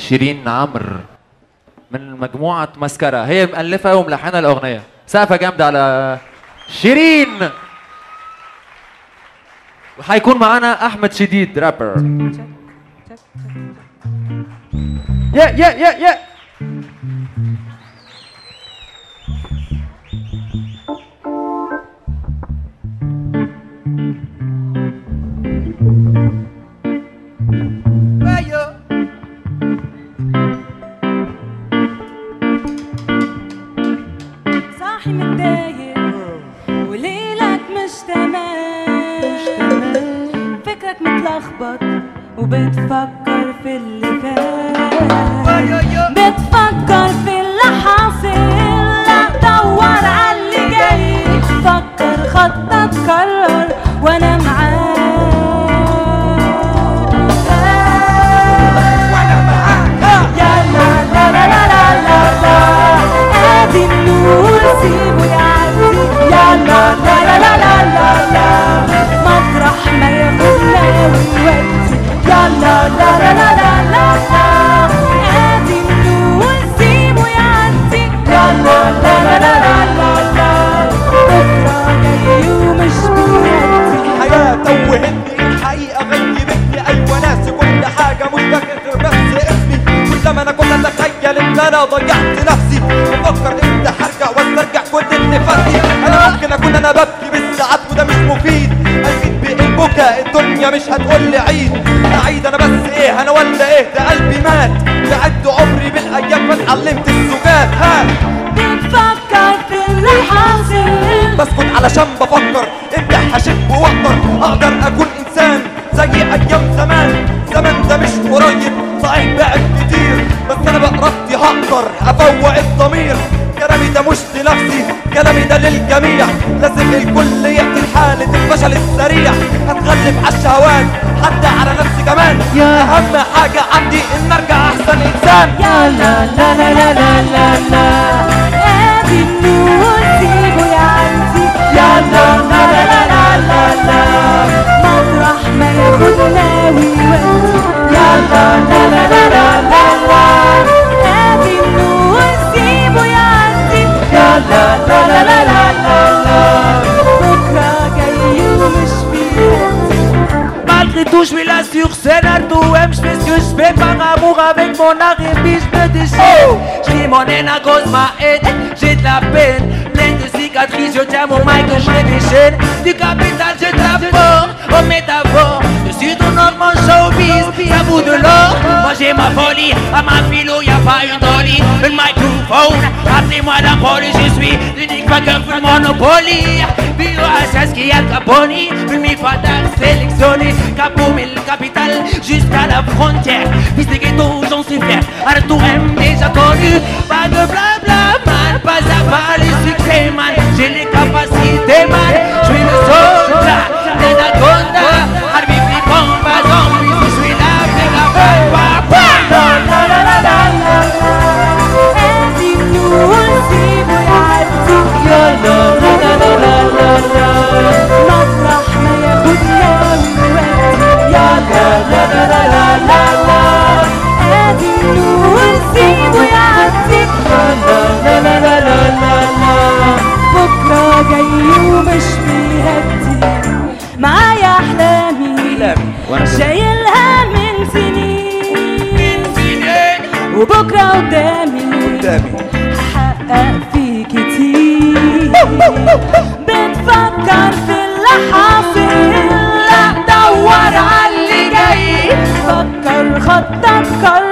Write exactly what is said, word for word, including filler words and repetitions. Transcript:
شيرين عمرو من مجموعة مسكرة، هي مؤلفة وملحنة الأغنية. سقفة جامدة على شيرين. وهيكون معانا أحمد شديد رابر. يا يا يا يا صاحي متضايق وليلك مش تمام، فكرك متلخبط وبتفكر في اللي فات، بتفكر في اللي حاصل، لا دور على اللي جاي، فكر خطة تكرر وانا معاك، وانا معاك يا لا لا لا لا لا لا، ادي النور سيبه يعدي، يا لا لا لا لا لا لا، مطرح ما ياخدنا ويودي، يا لا لا لا لا لا لا، ادي النور سيبه يعدي، يا لا لا لا لا لا لا، بكره جاي ومش بيهدي. الحياة توهتني، الحقيقة غيبتني، أيوة ناسي كل حاجة مش فاكر بس اسمي، كلما أنا كنت أتخيل إن أنا ضيعت نفسي، بفكر إمتى هرجع واسترجع كل اللي فاتني، أنا ممكن أكون أنا ببكي بالساعات وده مش مفيد، أكيد بالبكاء الدنيا مش هتقولي عيد، عيد أنا بس إيه أنا ولا إيه ده قلبي مات، بعد عمري بالأيام فاتعلمت السجاد، ها بتفكر في اللي حاصل، بسكت علشان بفكر امتى هشب واقدر اقدر اكون انسان زي ايام زمان، زمان ده مش قريب صحيح بعد كتير، بس انا بقربتي هقدر افوق الضمير، كلامي ده مش لنفسي كلامي ده للجميع، لازم الكل يعطي حالة الفشل السريع، هتغلب على الشهوات حتى على نفسي كمان، اهم حاجة عندي ان ارجع احسن انسان، يا لا لا لا لا لا لا لا، ادي النور سيبه يعدي، يا لا لا لا لا لا لا لا، مطرح ما ياخدنا ويودي، يا لا لا لا لا لا لا لا، ادي النور سيبه يعدي، يا لا لا لا لا لا لا، بكره جاي ومش بيهدي. Malgré tout, je mets là sur scène à tout M, je fais ce que je fais par amour avec mon art et puis je me déchire. Je crie mon haine à cause ma haine, j'ai de la peine, pleine de cicatrices, je tiens mon mic que je me déchaîne. Du capital, je tape fort, aux métaphores, je suis ton normand showbiz, ça vaut de l'or. Moi j'ai ma folie, à ma philo y'a pas une dolly, une microphone, appelez-moi la police, je suis l'unique vainqueur du Monopoly. Bio à Saskia Caponi, une mi fatale sélectionnée, Capo mille capitale jusqu'à la frontière. Fils des ghettos, j'en suis fier, Arthur M déjà connu, pas de blabla man, pas à pas les succès man, j'ai les capacités man, je suis le soldat, l'anaconda, Harvey Flippon, pas zombie, je suis la méga papa. La la la la la la, ادي النور سيبه يعدي، يا لا لا لا لا لا لا، مطرح ما ياخدنا ويودي، يا لا لا لا لا لا لا، ادي النور سيبه يعدي، يا لا لا لا لا لا لا، بكره جاي ومش بيهدي، معايا احلامي شايلها من سنين، وبكره قدامي هحقق فيه كتير، بتفكر في اللي حاصل، لا دور على اللي جاي، فكر خطة تكرر